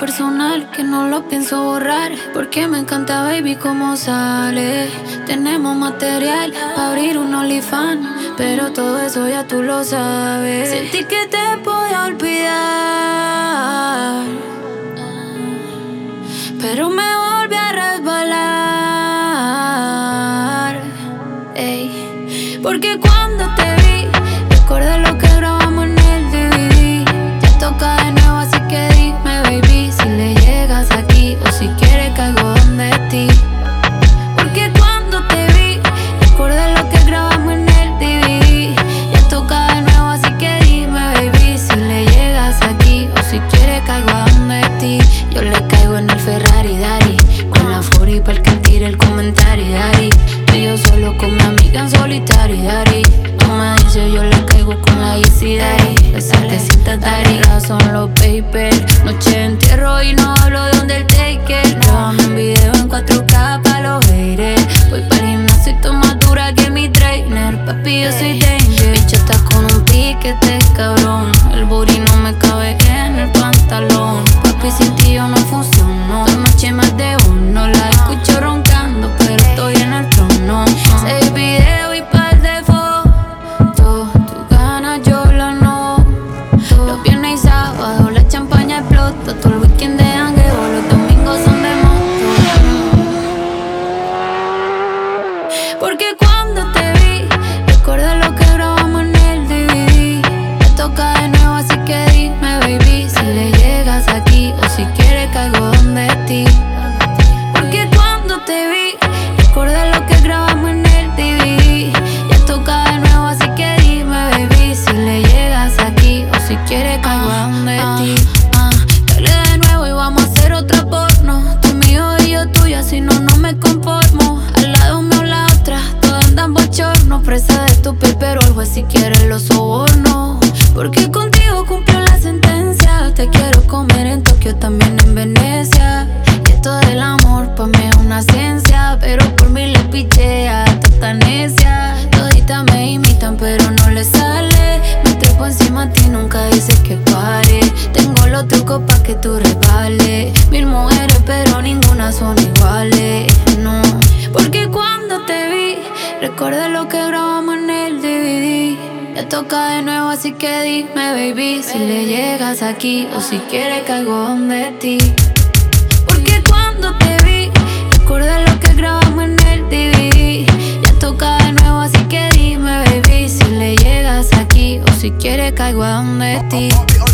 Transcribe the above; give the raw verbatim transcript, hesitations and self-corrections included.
personal que no lo pienso borrar, porque me encanta, baby, cómo sale. Tenemos material para abrir un OnlyFans, pero todo eso ya tú lo sabes. Sentí que te podía olvidar, pero me volví a resbalar. Ey, porque cuando te vi, recordé lo que grabamos en el D V D. Ya toca de nuevo, así que dime, baby, si le llegas aquí o si quieres caigo donde ti. Porque cuando te vi, recordé lo que grabamos en el D V D. Ya toca de nuevo, así que dime, baby, si le llegas aquí o si quieres caigo donde ti. Yo le caigo en el Ferrari, Dari, con la Furi para el que tire el comentario, Dari. Tú y yo solo con mi amiga en solitario, Dari. Tú me dices, yo le caigo con la Easy, Dari. Esa te sientas, Dari. Son los papers. Noche de entierro y no hablo de Undertaker. Grábame un video en cuatro K pa' los haters. Voy para el gimnasio y estoy más dura que mi trainer. Papi, yo soy danger. Bicho, estás con un piquete, cabrón. El booty no me cabe en el pantalón. Papi, sin ti yo no funciono. Esta noche más de uno. La escucho roncando, pero estoy en el trono. Seis videos y par de fotos. Tu ganas yo la no. Los viernes y sábados la champaña explota. Todo el weekend de jangueo, los domingos son de moto. Porque cuando te vi, recordé lo que grabamos en el D V D. Me toca de nuevo, así que dime, baby, si le llegas aquí o si quieres caigo donde ti. Porque cuando te vi, recordé lo que grabamos en el D V D. Ya toca de nuevo, así que dime, baby, si le llegas aquí o si quieres caigo donde ti. Ah, dale de nuevo y vamos a hacer otra porno. Tú mío y yo tuyo, así no, no me conformo. Al lado mío la otra, todas andan bochorno. Presa de tu piel, pero el juez si quiere lo soborno. Porque contigo cumplió la sentencia. Te quiero comer en Tokio, también en Venecia. Y esto del amor pa' mí es una ciencia, pero por mí le pichea, tata necia. Toditas me imitan, pero no le sale. Me trepo encima a ti, nunca dices que pare. Tengo los trucos pa' que tú resbales. Mil mujeres, pero ninguna son iguales, no. Porque cuando te vi, recordé lo que grabamos en el D V D. Ya toca de nuevo, así que dime, baby, si le llegas aquí o si quieres caigo donde ti. Porque cuando te vi, recordé lo que grabamos en el D V D. Ya toca de nuevo, así que dime, baby, si le llegas aquí o si quieres caigo a donde ti.